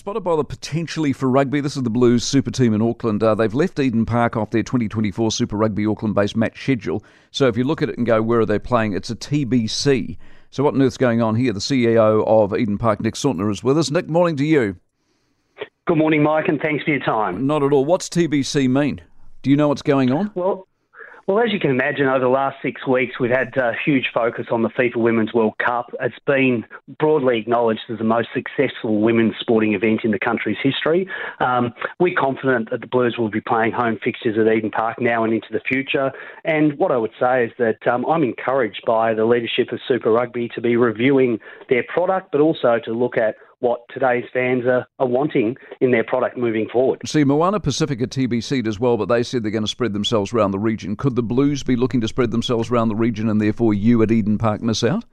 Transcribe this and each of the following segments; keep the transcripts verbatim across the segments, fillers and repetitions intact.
spotted bowler potentially for rugby. This is the Blues super team in Auckland. Uh, they've left Eden Park off their twenty twenty-four Super Rugby Auckland-based match schedule. So if you look at it and go, where are they playing? It's a T B C. So what on earth's going on here? The C E O of Eden Park, Nick Sautner, is with us. Nick, morning to you. Good morning, Mike, and thanks for your time. Not at all. What's T B C mean? Do you know what's going on? Well, well, as you can imagine, over the last six weeks, we've had a uh, huge focus on the FIFA Women's World Cup. It's been broadly acknowledged as the most successful women's sporting event in the country's history. Um, we're confident that the Blues will be playing home fixtures at Eden Park now and into the future. And what I would say is that um, I'm encouraged by the leadership of Super Rugby to be reviewing their product, but also to look at what today's fans are, are wanting in their product moving forward. See, Moana Pacific are T B C'd as well, but they said they're going to spread themselves around the region. Could the Blues be looking to spread themselves around the region and therefore you at Eden Park miss out?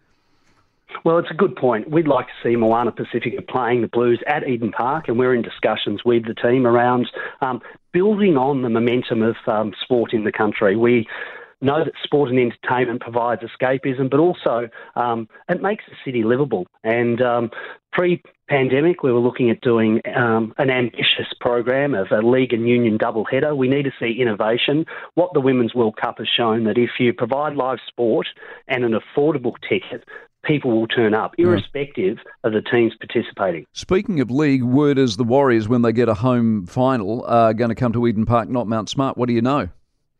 Well, it's a good point. We'd like to see Moana Pacific playing the Blues at Eden Park, and we're in discussions with the team around um, building on the momentum of um, sport in the country. We know that sport and entertainment provides escapism, but also um, it makes the city livable. And um, pre-pandemic, we were looking at doing um, an ambitious program of a league and union doubleheader. We need to see innovation. What the Women's World Cup has shown, that if you provide live sport and an affordable ticket, people will turn up, irrespective of the teams participating. Speaking of league, word is the Warriors, when they get a home final, are going to come to Eden Park, not Mount Smart. What do you know?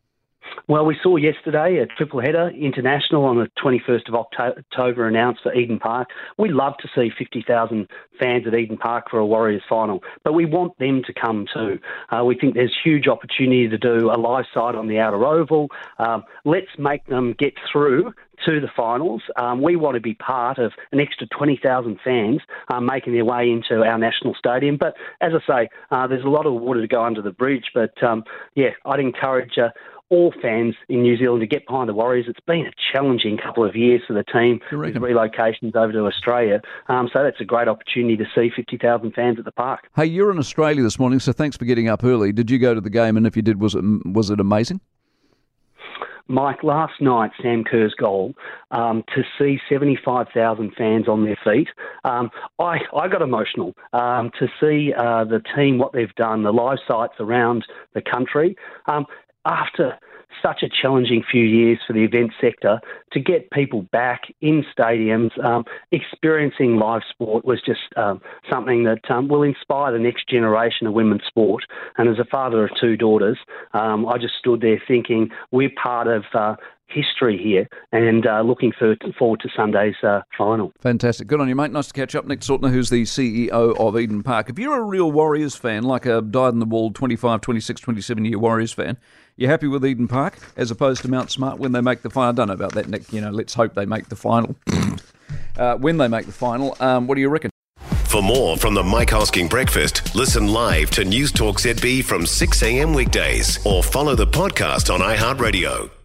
Well, we saw yesterday a triple header international on the twenty-first of October announced for Eden Park. We'd love to see fifty thousand fans at Eden Park for a Warriors final, but we want them to come too. Uh, we think there's huge opportunity to do a live side on the outer oval. Um, let's make them get through to the finals. Um, we want to be part of an extra twenty thousand fans um, making their way into our national stadium. But as I say, uh, there's a lot of water to go under the bridge. But um, yeah, I'd encourage uh, all fans in New Zealand to get behind the Warriors. It's been a challenging couple of years for the team with relocations over to Australia. Um, so that's a great opportunity to see fifty thousand fans at the park. Hey, you're in Australia this morning, so thanks for getting up early. Did you go to the game? And if you did, was it was it amazing? Mike, last night, Sam Kerr's goal, um, to see seventy-five thousand fans on their feet, um, I, I got emotional. Um, to see uh, the team, what they've done, the live sites around the country, um, after such a challenging few years for the event sector, to get people back in stadiums, um, experiencing live sport was just um, something that um, will inspire the next generation of women's sport. And as a father of two daughters, um, I just stood there thinking we're part of uh, history here, and uh, looking for, forward to Sunday's uh, final. Fantastic. Good on you, mate. Nice to catch up. Nick Sautner, who's the C E O of Eden Park. If you're a real Warriors fan, like a dyed-in-the-wall twenty-five, twenty-six, twenty-seven-year Warriors fan, you're happy with Eden Park as opposed to Mount Smart when they make the final? I don't know about that, Nick. You know, let's hope they make the final. uh, when they make the final, um, what do you reckon? For more from the Mike Hosking Breakfast, listen live to News Talk Z B from six a.m. weekdays or follow the podcast on iHeartRadio.